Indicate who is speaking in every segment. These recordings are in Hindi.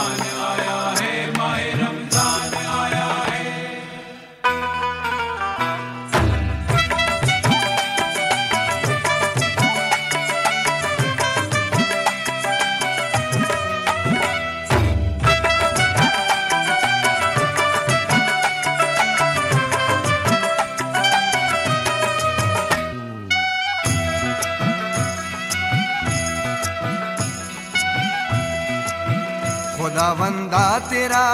Speaker 1: रमजान आया है, माह रमजान आया है।
Speaker 2: खुदावंदा तेरा,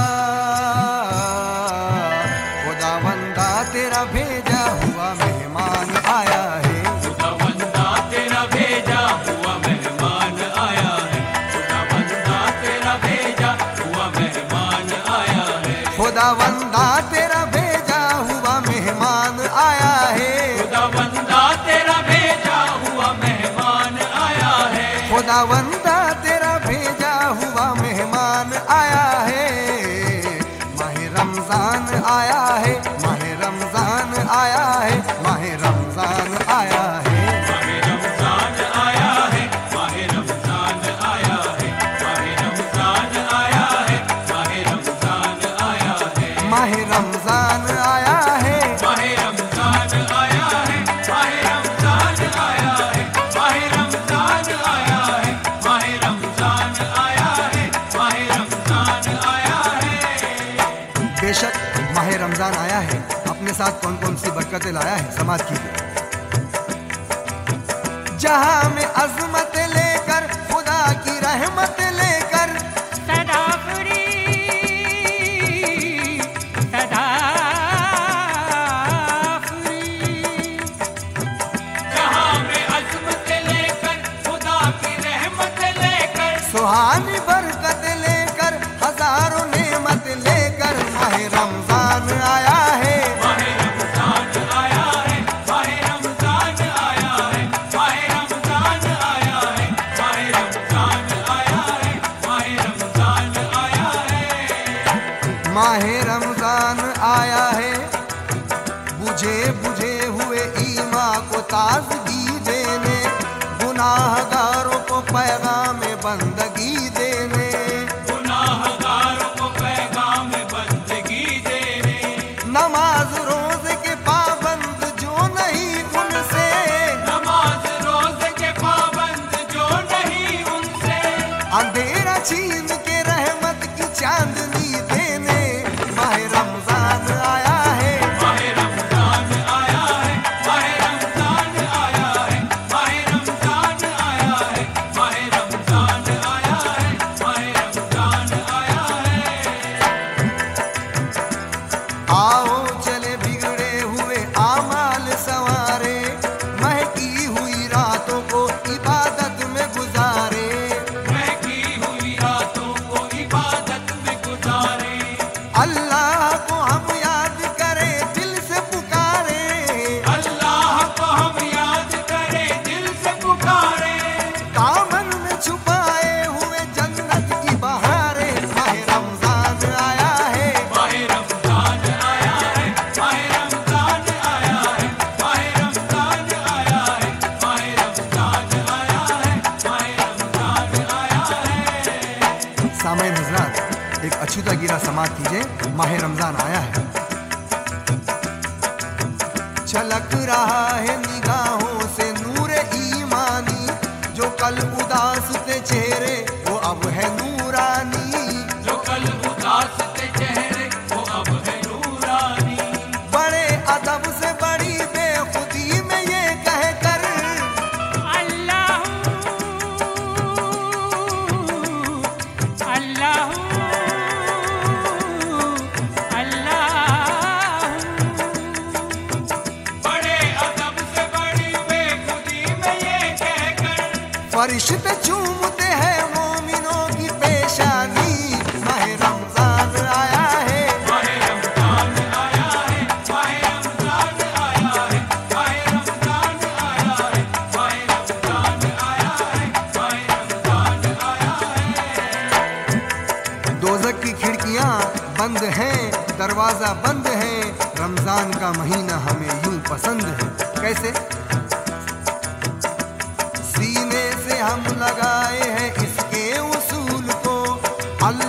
Speaker 2: खुदावंदा तेरा भेजा हुआ मेहमान आया है।
Speaker 1: खुदावंदा तेरा भेजा हुआ मेहमान आया है। खुदावंदा तेरा भेजा हुआ मेहमान आया है।
Speaker 2: खुदावंदा तेरा भेजा हुआ मेहमान आया है।
Speaker 1: खुदावंदा तेरा भेजा हुआ मेहमान आया है।
Speaker 2: खुदावंदा तेरा भेजा हुआ मेहमान आया है। माह रमजान आया है, माह रमजान आया है, माह रमजान आया है।
Speaker 1: माह रमजान आया है, माह रमजान आया है। माह रमजान आया है, माह रमजान आया है।
Speaker 2: माह रमजान आया है,
Speaker 1: माह रमजान आया है। माह रमजान आया है। माह रमजान आया है। माह रमजान आया है। माह रमजान आया है।
Speaker 2: बेशक माह रमजान आया है, अपने साथ कौन कौन सी बरकतें लाया है समाज कीजिए। जहां में अजमत लेकर, खुदा की रहमत लेकर,
Speaker 3: सदा फ्री, सदा फ्री।
Speaker 1: जहां में अज़मत लेकर, खुदा की रहमत लेकर,
Speaker 2: सुहानी बरकत लेकर, हजारों नेमत लेकर माह रमजान आया है।
Speaker 1: माह रमजान आया है। माह रमजान आया है। माह रमजान आया है। माह रमजान आया है। माह रमजान आया है।
Speaker 2: माह रमजान आया है, बुझे बुझे हुए ईमान को ताजगी देने, गुनाहगारों को पैगाम बंदगी देने,
Speaker 1: गुनाहगारों को पैगाम बंदगी देने,
Speaker 2: नमाज रोजे के पाबंद जो नहीं उनसे,
Speaker 1: नमाज रोजे के पाबंद जो नहीं उनसे,
Speaker 2: अंधेरा छीन के रहमत की चांदनी देने माह रमजान आया है।
Speaker 1: माह रमजान आया है। माह रमजान आया है। माह रमजान आया है। माह रमजान आया है। माह रमजान आया है।
Speaker 2: आओ चले बिगड़े हुए आमाल संवारे, महकी हुई रातों को इबादत में गुजारे,
Speaker 1: महकी हुई रातों को इबादत में गुजारे,
Speaker 2: अल्लाह को हम याद करें दिल से पुकारे,
Speaker 1: अल्लाह को हम याद करें दिल से पुकारे,
Speaker 2: दामन में छुपाए हुए जन्नत की बहारे माह रमजान आया है।
Speaker 1: माह रमजान आया है। माह रमजान आया है। माह रमजान आया है। माह रमजान आया है। माह रमजान आया है।
Speaker 2: सामईन हज़रात, एक अछूता गिरा समात कीजिए, माह रमजान आया है। छलक रहा है निगाहों से नूर ईमानी, जो कल उदास थे चेहरे वो अब है नूरानी,
Speaker 1: जो कल उदास थे चेहरे वो अब है नूरानी,
Speaker 2: बड़े अदब से बड़ी बेखुदी में ये कह कर,
Speaker 3: अल्लाह अल्लाह अल्लाह।
Speaker 1: बड़े अदब से बड़ी बेखुदी में ये कहकर,
Speaker 2: फरिश्ते चूमते हैं मोमिनों की पेशानी माह रमजान आया है।
Speaker 1: माह रमजान आया है। माह रमजान आया है। माह रमजान आया है। माह रमजान आया है। माह रमजान आया है।
Speaker 2: दोज़ख की खिड़कियां बंद हैं, दरवाजा बंद है, रमजान का महीना हमें यूं पसंद है। कैसे? सीने से हम लगाए हैं इसके उसूल को, अल्लाह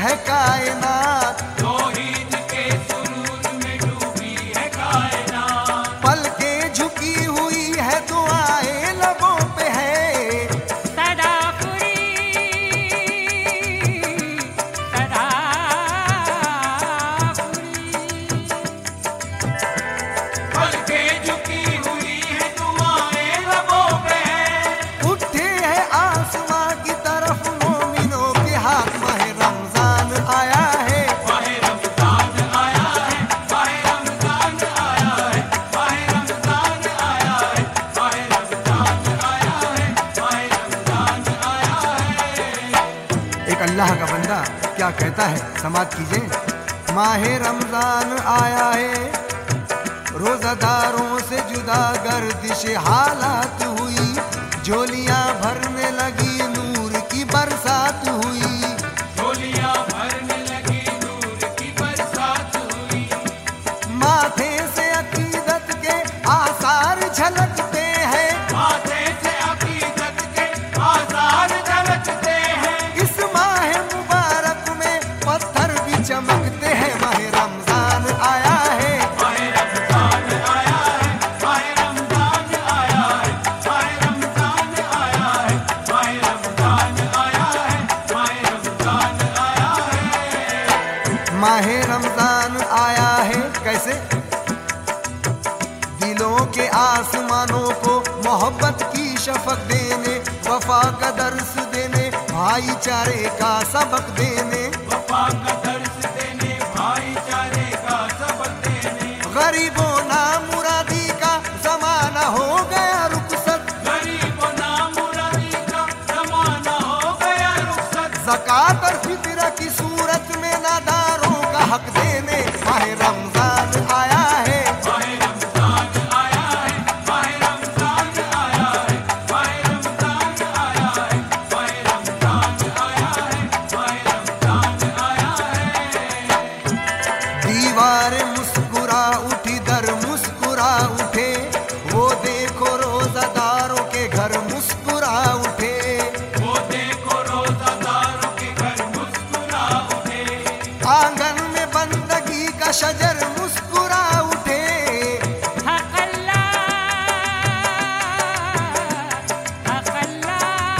Speaker 2: है कायनात,
Speaker 1: तौहीद के सुरूर में डूबी है कायनात।
Speaker 2: पलकें झुकी हुई है दुआएं लबों पे है,
Speaker 3: सदापुरी
Speaker 1: पलकें झुकी हुई है दुआएं लबों पे है।
Speaker 2: उठे है आसमां की तरफ मोमिनों के हाथ, माह रमजान आया है,
Speaker 1: माहे रमजान आया है, माहे रमजान आया है, माहे रमजान आया है, माहे रमजान आया है, माहे रमजान आया है।
Speaker 2: एक अल्लाह का बंदा क्या कहता है, समात कीजिए। माहे रमजान आया है, रोजादारों से जुदा गर्दिश हालात हुई, झोलियां भरने लगी नूर की बरसात हुई,
Speaker 1: झोलियां भरने लगी नूर की बरसात हुई।
Speaker 2: माथे से अकीदत के आसार झलकते हैं,
Speaker 1: माथे से अकीदत के आसार झलकते हैं।
Speaker 2: इस माह मुबारक में पत्थर भी चमकते हैं। माह रमजान आया है,
Speaker 1: माहे रमजान आया है, माहे रमजान आया है, माहे रमजान आया है, माहे रमजान आया है, माहे रमजान आया है।
Speaker 2: माह रमजान आया है। कैसे? दिलों के आसमानों को मोहब्बत की शफक देने, वफा का दर्स देने, भाईचारे का सबक देने,
Speaker 1: वफा का दर्स देने, भाईचारे का सबक देने।
Speaker 2: गरीबों ना मुरादी का जमाना हो गया रुखसत,
Speaker 1: गरीबों नामुरादी का जमाना हो गया रुखसत।
Speaker 2: ज़कात और फित्रा की सूरत में नादारों का हक देने, माह रमजान आया है,
Speaker 1: माहे रमजान आया है, माहे रमजान आया है, माहे रमजान आया है, माहे रमजान आया है, माहे रमजान आया है।
Speaker 2: दीवारें मुस्कुरा उठी, दर मुस्कुरा उठे, वो देखो रोजादारों के घर मुस्कुरा उठे,
Speaker 1: वो देखो रोजादारों के घर मुस्कुरा उठे।
Speaker 2: आंगन में बंदगी का शजर मुस्कुरा उठे,
Speaker 3: हकल्ला हकल्ला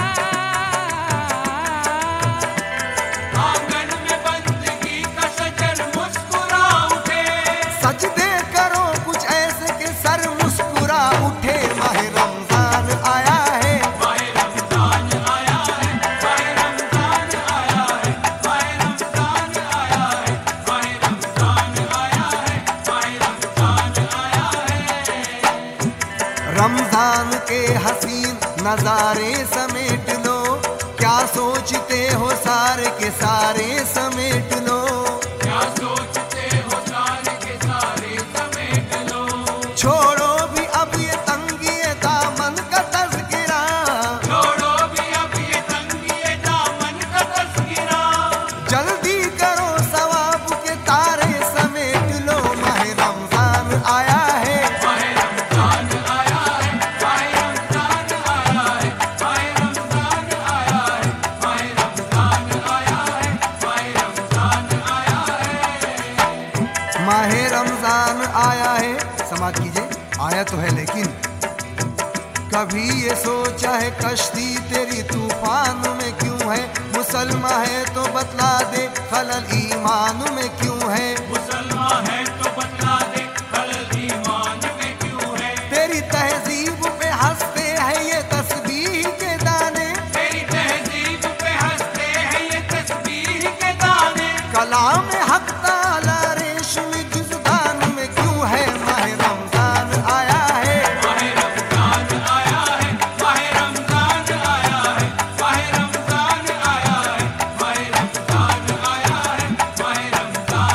Speaker 1: आंगन में बंदगी का शजर मुस्कुरा उठे।
Speaker 2: सजदे करो कुछ ऐसे के सर मुस्कुरा उठे। माह रमजान आया है,
Speaker 1: माहे रमजान आया है, माहे रमजान आया है, माहे रमजान आया है, माहे रमजान आया है, माहे रमजान आया है।
Speaker 2: रमजान के हसीन नजारे समेट लो, क्या सोचते हो सारे के सारे समेट लो,
Speaker 1: क्या सोचते हो सारे के सारे समेट लो।
Speaker 2: छोड़ो भी अब ये तंगी दामन का तज़किरा,
Speaker 1: छोड़ो भी अब ये तंगी दामन का तस्किरा।
Speaker 2: जल्दी करो सवाब के तारे समेट लो। माह रमजान आया है,
Speaker 1: माहे रमजान आया है, माहे रमजान आया है, माहे रमजान आया है, माहे रमजान आया है, माहे रमजान आया है।
Speaker 2: माह रमजान आया है। समाज कीजिए, आया तो है लेकिन कभी ये सोचा है कश्ती तेरी तूफान में क्यों है, मुसलमान है तो बतला दे खलल ईमान में क्यों है,
Speaker 1: मुसलमान है तो बतला दे खलल ईमान में क्यों है।
Speaker 2: तेरी तहजीब पे हंसते हैं ये तस्बीह के दाने,
Speaker 1: तेरी तहजीब पे हंसते हैं ये तस्बीह के दाने।
Speaker 2: कलाम हक ताला रेशमी जुज़दान में क्यों है। माह रमजान आया है,
Speaker 1: माहे रमजान आया है, माहे रमजान आया है, माहे रमजान आया है, माहे रमजान आया है, माहे रमजान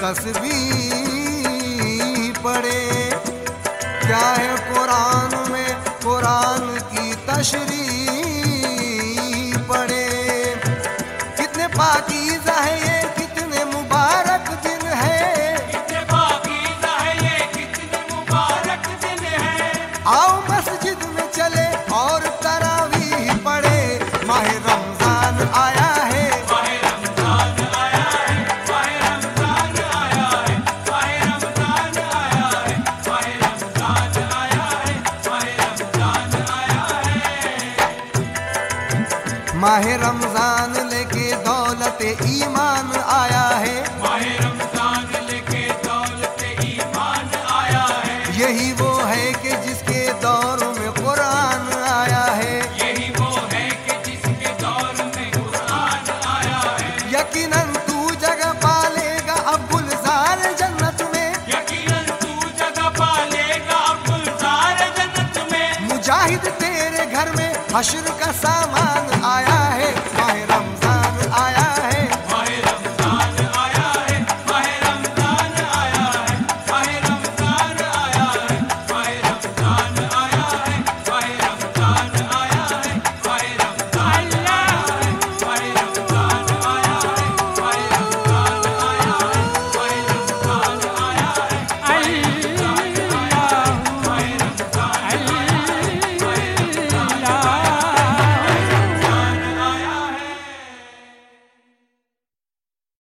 Speaker 2: तस्बीह पढ़े। क्या है कुरान में कुरान की तशरीह पढ़े। कितने पाकीज़ा है ये, कितने मुबारक दिन है।
Speaker 1: कितने पाकीज़ा है ये, कितने मुबारक दिन है।
Speaker 2: आओ मस्जिद में चले और तरावीह पढ़े। माह रमजान आया है,
Speaker 1: माह रमजान आया है, माह रमजान आया है, माह रमजान आया है, माह रमजान आया है, माह रमजान आया है।
Speaker 2: माह रमजान लेके दौलत ईमान आया है।
Speaker 1: माह रमजान लेके दौलत ईमान आया है।
Speaker 2: यही वो है कि जिसके दौर में कुरान आया है।
Speaker 1: यही वो है कि जिसके दौर में कुरान आया है।
Speaker 2: यकीनन तू जगह पालेगा अब गुलजार जन्नत में।
Speaker 1: यकीनन तू जगह पालेगा अब गुलजार जन्नत में।
Speaker 2: मुजाहिद तेरे घर में हश्र का सामान